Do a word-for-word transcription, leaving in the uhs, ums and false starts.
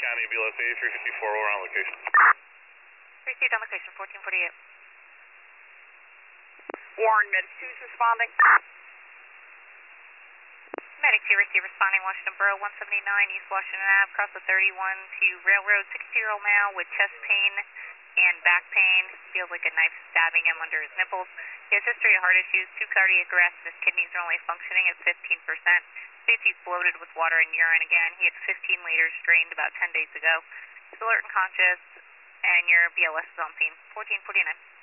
County, B L S eighty-three fifty-four, we're on location. Received on location, fourteen forty-eight. Warren, Med two's responding. Medic two receive responding, Washington Borough, one seventy-nine, East Washington Ave, cross the thirty-one to Railroad, sixty-year-old male with chest pain and back pain. Feels like a knife stabbing him under his nipples. He has history of heart issues, two cardiac arrests, and his kidneys are only functioning at fifteen percent. States he's bloated with water and urine again. He had fifteen liters drained about ten days ago. He's alert and conscious, and your B L S is on scene, fourteen forty-nine.